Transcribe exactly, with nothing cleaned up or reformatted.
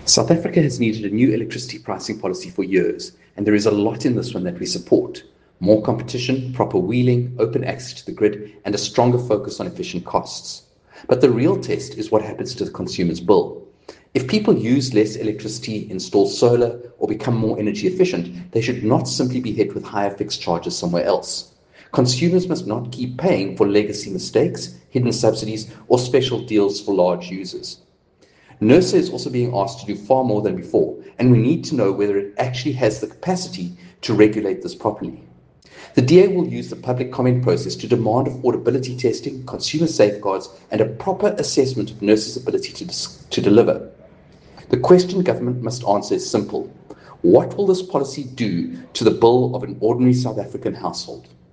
South Africa has needed a new electricity pricing policy for years, and there is a lot in this one that we support. More competition, proper wheeling, open access to the grid, and a stronger focus on efficient costs. But the real test is what happens to the consumer's bill. If people use less electricity, install solar, or become more energy efficient, they should not simply be hit with higher fixed charges somewhere else. Consumers must not keep paying for legacy mistakes, hidden subsidies, or special deals for large users. NERSA is also being asked to do far more than before, and we need to know whether it actually has the capacity to regulate this properly. The D A will use the public comment process to demand affordability testing, consumer safeguards, and a proper assessment of NERSA's ability to, dis- to deliver. The question government must answer is simple. What will this policy do to the bill of an ordinary South African household?